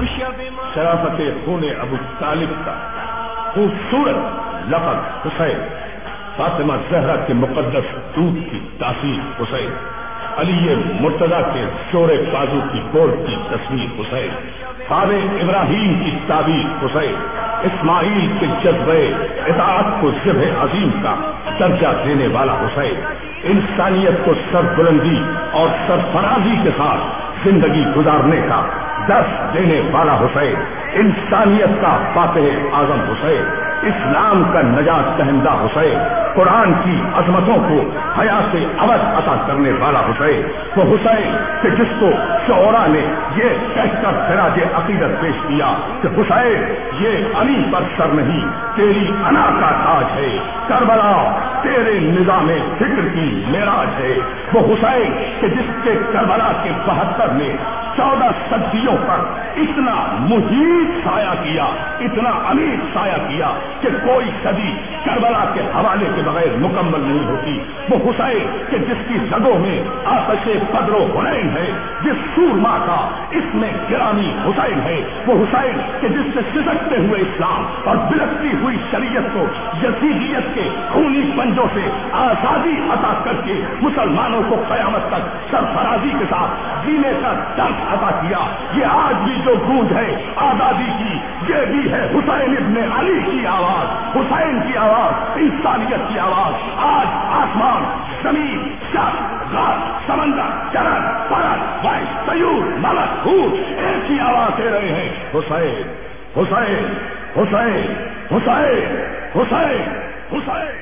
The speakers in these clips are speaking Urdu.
شرافت خون ابو طالب کا خوبصورت لقب حسین، فاطمہ زہرا کے مقدس دودھ کی تاثیر حسین، علی مرتضیٰ کے شور بازو کی گول کی تصویر حسین، خواب ابراہیم کی تعبیر حسین، اسماعیل کے جذبے اطاعت کو ذبح عظیم کا درجہ دینے والا حسین، انسانیت کو سربلندی اور سرفرازی کے ساتھ زندگی گزارنے کا درس دینے والا حسین، انسانیت کا فاتح اعظم حسین، اسلام کا نجات دہندہ حسین، قرآن کی عظمتوں کو حیات ابد عطا کرنے والا حسین، وہ حسین کہ جس کو شعراء نے یہ کہہ کر خراج عقیدت پیش کیا کہ حسین یہ علی پر سر نہیں تیری انا کا تاج ہے، کربلا تیرے نظام فکر کی معراج ہے، وہ حسین کہ جس کے کربلا کے 72 میں 14 صدیوں پر اتنا محیط سایہ کیا، اتنا امیر سایہ کیا کہ کوئی صدی کربلا کے حوالے کے بغیر مکمل نہیں ہوتی، وہ حسین کہ جس کی رگوں میں آتش بدر و حنین ہے، جس سورما کا اس میں گرامی حسین ہے، وہ حسین کہ جس سے سسکتے ہوئے اسلام اور بلکتی ہوئی شریعت کو یزیدیت کے خونی پنجوں سے آزادی عطا کر کے مسلمانوں کو قیامت تک سرفرازی کے ساتھ جینے کا درس عطا کیا، یہ آج بھی جو گونج ہے آزادی کی، یہ بھی ہے حسین ابن علی کی آواز، حسین کی آواز، انسانیت کی آواز۔ آج آسمان، زمین، چاند، رات، سمندر، چرن، پرت، وحش، طیور، ملک، حور ایک ہی آواز دے رہے ہیں، حسین حسین حسین حسین حسین حسین۔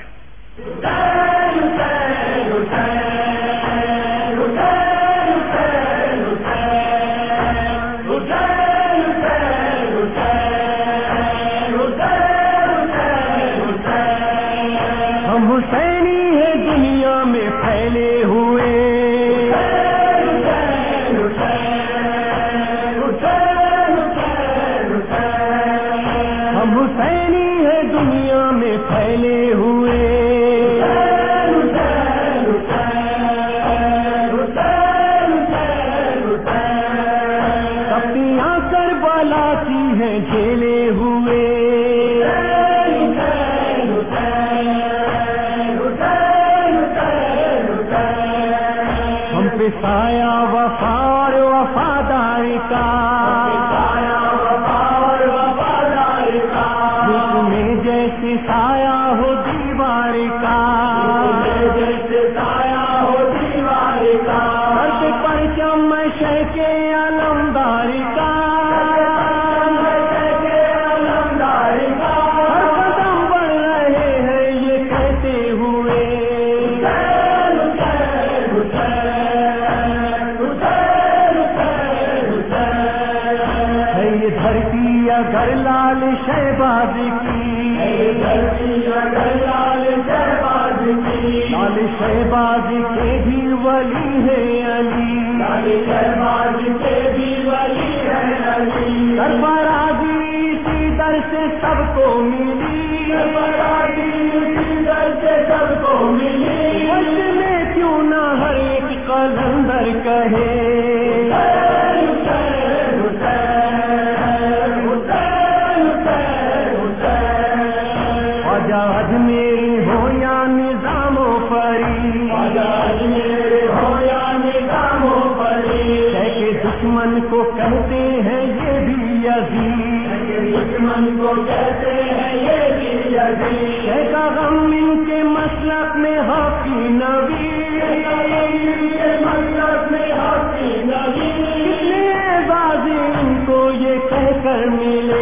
حسینی ہے دنیا میں پھیلے ہوئے، ہم حسینی ہے دنیا میں پھیلے ہوئے، سختیاں کربلا کی ہیں جھیلے ہوئے، سایہ وفا اور وفاداری کا، دل میں جیسے سایہ ہو دیوار کا، ہر پرچم شیخ علمداری کا، ہر قدم بڑھ رہے ہیں یہ کہتے ہوئے، دھرتی اگر لال شہباز کی، لال شہباز کے بھی ولی ہے علی، سرفرازی اسی در سے سب کو ملی، وقت میں کیوں نہ ہر ایک قلندر کہے، آج میری ہو یا نظام و فری، شیخ دشمن کو کہتے ہیں یہ بھی یزید، شیخ غم ان کے مسلک میں حقی نبی، کتنے اعزاز ان کو یہ کہہ کر ملے،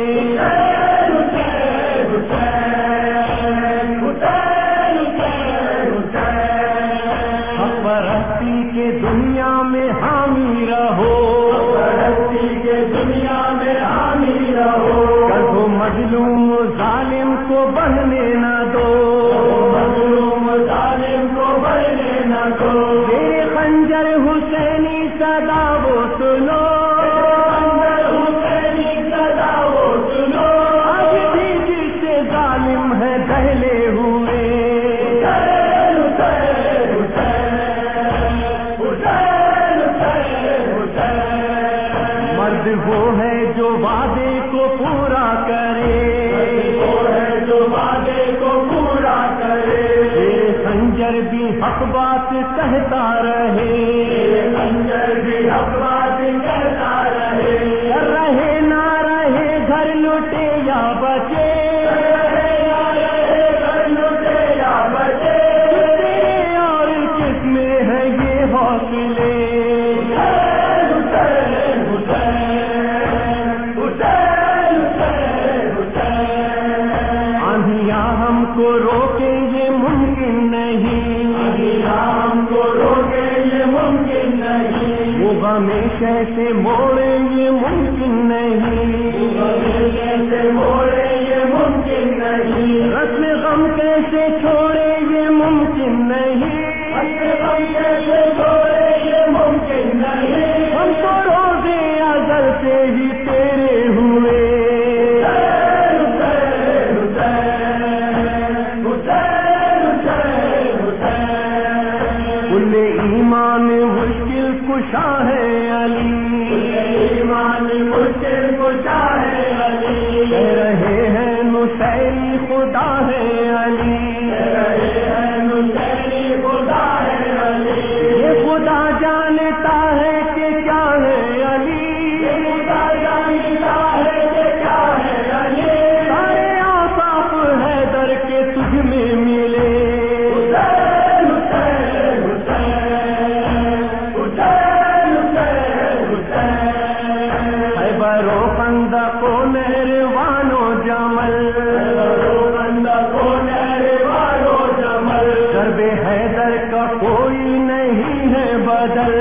کے دنیا میں حامی رہو، کبھی مظلوم ظالم کو بڑھنے نہ دو، میرے خنجر حسینی صدا وہ سنو، ہے جو وعدے کو پورا کرے، وہ ہے جو وعدے کو پورا کرے، خنجر بھی حق بات کہتا رہے، خنجر بھی حق بات کہتا رہے، رہے نہ رہے گھر لٹے یا بچے، رہے نہ رہے گھر لٹے یا بچے، تیرے اور کس میں ہے یہ حوصلے، آندھیاں ہم کو روکے یہ ممکن نہیں، ہم کو روکے یہ ممکن نہیں، وہ غمیں کیسے موڑے یہ ممکن نہیں، کیسے موڑے یہ ممکن نہیں، رسم غم کیسے چھوڑے یہ ممکن نہیں، کیسے چھوڑے یہ ممکن نہیں، ہم تو روزے ازل سے ہی تیرے ہوئے، کل ایمان مشکل کشا ہے علی، ایمان مشکل کشا ہے علی، کہہ رہے ہیں نصیری خدا ہے علی، رہے ہیں نصیری خدا ہے علی، یہ خدا جانتا ہے کہ کیا ہے علی، خدا جانتا ہے کہ کیا ہے علی، سارے آفاق حیدر کے تجھ میں ملے، خیبر و خندق و نہروان و جمل، درب حیدر کا کوئی نہیں ہے بدل،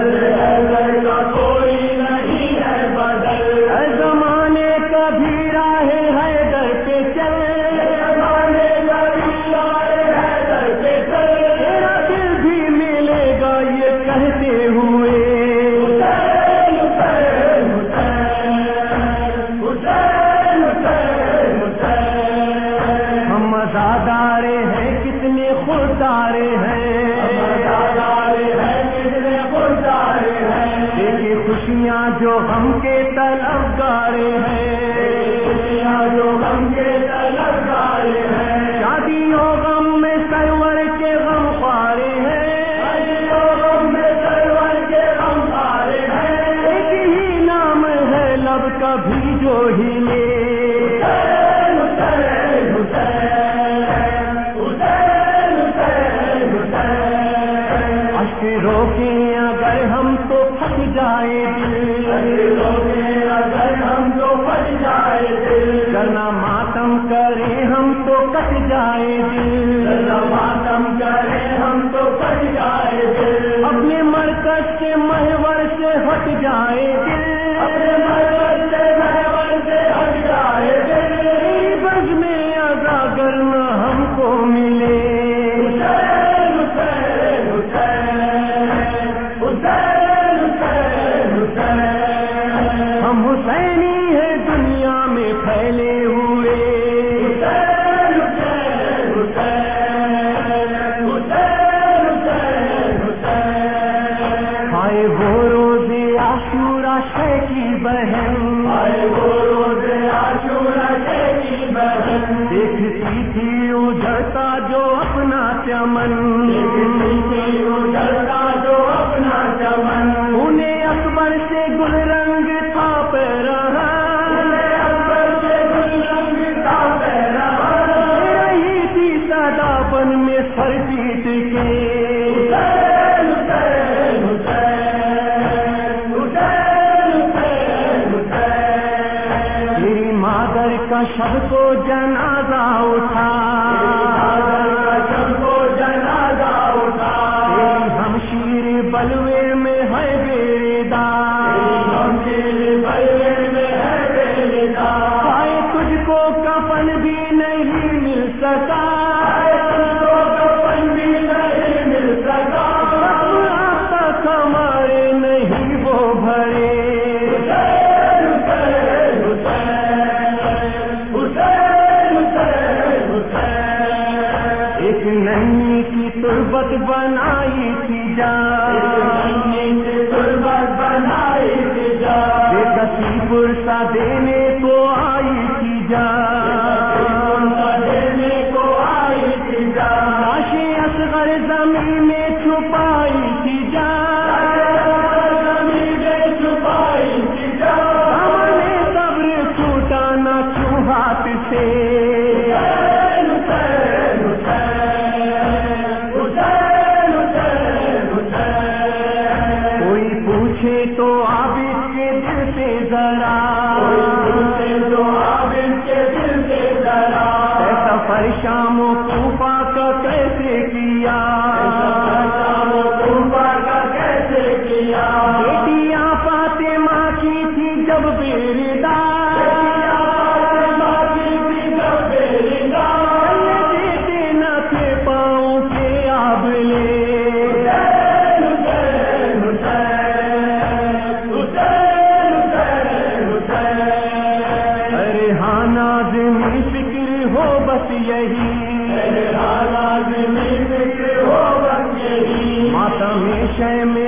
کوئی نہیں ہے بدل، اے زمانے کا بھی راہ حیدر پہ چل، تیرا دل بھی ملے گا یہ کہتے ہوئے، ہم مزادارے ہیں کتنے خوددارے ہیں، دیکھے خوشیاں جو ہم کے طلبگارے ہیں، جو ہم کے طلبگارے ہیں، شادیوں غم میں سرور کے غم خوارے ہیں، ایک ہی نام ہے لب کا بھی جو ہلے، اشک روکیں اگر ہم تو پھٹ جائے دل، اگر ہم تو پھٹ جائے دل، کرنا ماتم کریں ہم تو کٹ جائے دل، ماتم کرے ہم تو پھٹ جائے دل، اپنے مرکز کے محور سے ہٹ جائے دل، اپنے مرکز سے محور سے ہٹ جائے دل، تیری بز میں اگر نہ ہم کو ملے، ہم حسینی ہیں دنیا میں پھیلے ہوئے، آئے وہ روزے عاشورہ شے کی بہن، دیکھتی تھی اجڑتا جو اپنا چمن، جو اپنا چمن، انہیں اکبر سے گل رنگ تھا پہ رہا، رہی تھی صدا بن میں سر پیٹ کے، تیری مادر کا شب کو جنازہ اٹھا، تیری ہمشیر بلوے میں ہے بیدا، پائے تجھ کو کفن بھی نہیں مل سکا، آپ تک ہمارے نہیں وہ بھرے، ایک ننھی کی تربت بنائی تھی جان، بنائی تھی جان، بے کسی پرسہ دینے کو آئی تھی جان، دینے کو آئی تھی جان، لاش اصغر زمین میں چھپائی تھی جان، زمین میں چھپائی تھی جان، ہم نے صبر چھوٹا نہ چھو ہاتھ سے، کوئی پوچھے تو عابد کے دل سے ذرا، جو عابد کے دل سے ذرا، سفر شام و کوفہ کا کیسے کیا، شام و کوفہ کا کیسے کیا، بیٹیاں فاطمہ کی تھی جب بیردار، فاطمہ کی تھی جب بیردار، دیتے نہ تھے پاؤں کے آبلے، ارے ہاں نازمی فکر ہو بس یہی، لازمی فکر ہو بس یہی، ماتم شے میں